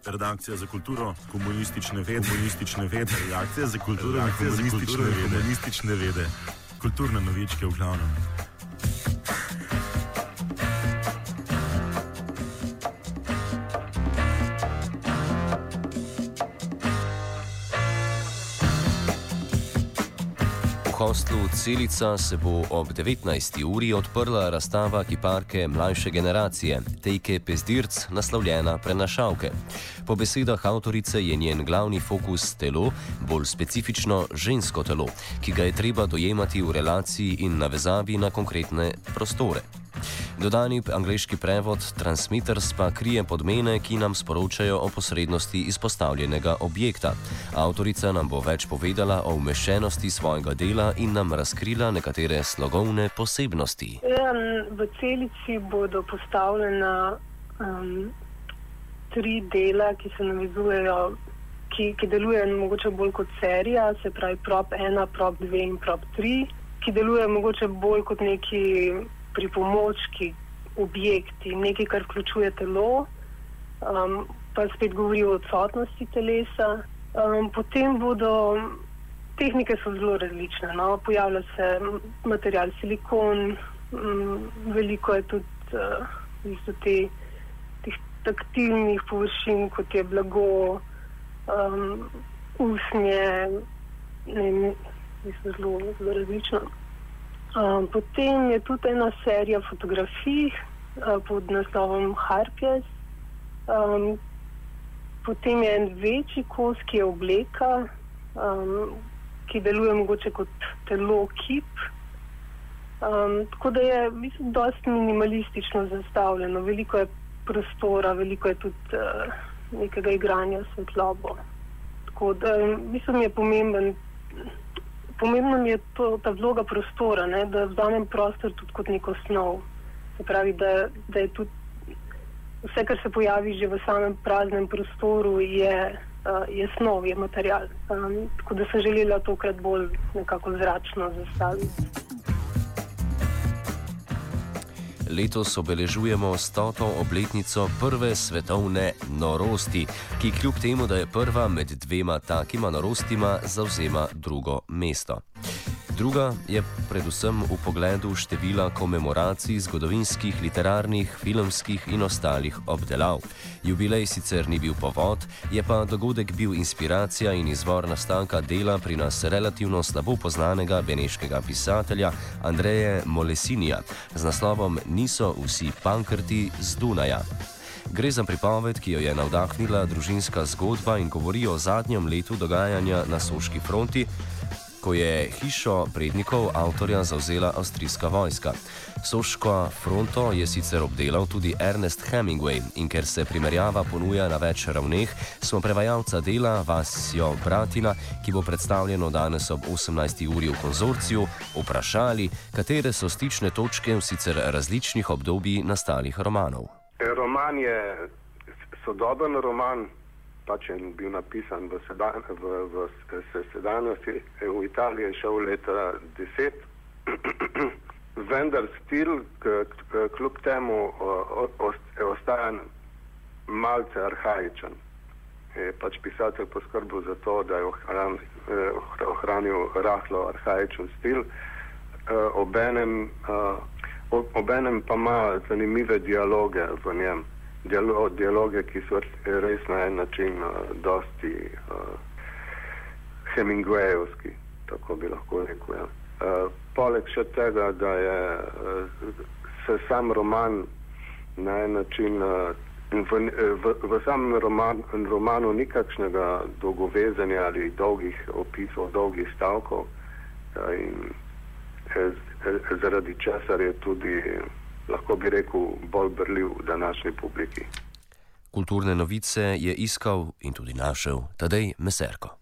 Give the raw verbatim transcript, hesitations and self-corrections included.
Redakcija za kulturo, komunistične vede, komunistične vede, redakcija za kulturo, redakcija za kulturo, komunistične vede, kulturne novičke v glavnem. V hostlu Celica se bo ob devetnajsti uri odprla razstava kiparke mlajše generacije, Tejke Pezdirc, naslovljena Prenašalke. Po besedah avtorice je njen glavni fokus telo, bolj specifično žensko telo, ki ga je treba dojemati v relaciji in navezavi na konkretne prostore. Dodani angleški prevod Transmitters pa krije podmene, ki nam sporočajo o posrednosti izpostavljenega objekta. Avtorica nam bo več povedala o umeščenosti svojega dela in nam razkrila nekatere slogovne posebnosti. V Celici bodo postavljena um, tri dela, ki se navezujejo, ki, ki delujejo mogoče bolj kot serija, se pravi prop ena, prop dve in prop tri, ki delujejo mogoče bolj kot neki pripomočki, objekti, nekaj, kar vključuje telo, um, pa spet govori o odsotnosti telesa. Um, potem bodo, tehnike so zelo različne, no? Pojavlja se material silikon, um, veliko je tudi uh, te, teh taktilnih površin, kot je blago, um, usnje, ne vem, zelo, zelo različno. Um, potem je tudi ena serija fotografij uh, pod naslovom Harpies. Um, potem je en večji kos, ki je obleka, um, ki deluje mogoče kot telo, kip. Um, tako da je, mislim, dosti minimalistično zastavljeno. Veliko je prostora, veliko je tudi uh, nekega igranja s svetlobo. Tako da, mislim, je pomemben Pomembno mi je to, ta vloga prostora, ne, da vzamem prostor tudi kot neko snov. Se pravi, da, da je tudi vse, kar se pojavi že v samem praznem prostoru, je, uh, je snov, je material. Um, tako da sem želela tokrat bolj nekako zračno zastaviti. Letos obeležujemo stoto obletnico prve svetovne norosti, ki kljub temu, da je prva med dvema takima norostima, zavzema drugo mesto. Druga je predvsem v pogledu števila komemoracij zgodovinskih, literarnih, filmskih in ostalih obdelav. Jubilej sicer ni bil povod, je pa dogodek bil inspiracija in izvor nastanka dela pri nas relativno slabo poznanega beneškega pisatelja Andreje Molesinija z naslovom Niso vsi pankrti z Dunaja. Gre za pripoved, ki jo je navdahnila družinska zgodba in govori o zadnjem letu dogajanja na Soški fronti, ko je hišo prednikov avtorja zavzela avstrijska vojska. Soško fronto je sicer obdelal tudi Ernest Hemingway in ker se primerjava ponuja na več ravneh, smo prevajalca dela Vasjo Bratina, ki bo predstavljeno danes ob osemnajsti uri v konzorciju, vprašali, katere so stične točke v sicer različnih obdobij nastalih romanov. Roman je sodoben roman, pač je bil napisan v, sedan, v, v, v sedanjosti, v Italiji je šel leta deset, vendar stil k, k, kljub temu o, o, ostaja malce arhaičen. Je pač pisatelj poskrbel za to, da je ohran, ohranil rahlo arhaičen stil, obenem, obenem pa ima zanimive dialoge v njem. Dialoge, ki so res na en način uh, dosti uh, Hemingwayovski, tako bi lahko rekel. Ja. Uh, poleg še tega, da je uh, se sam roman na en način, uh, v, v, v samem roman, romanu ni kakšnega dolgovezenja ali dolgih opisov, dolgih stavkov uh, in eh, zaradi česar je tudi, lahko bi rekel, bolj berljiv današnji publiki. Kulturne novice je iskal in tudi našel Tadej Meserko.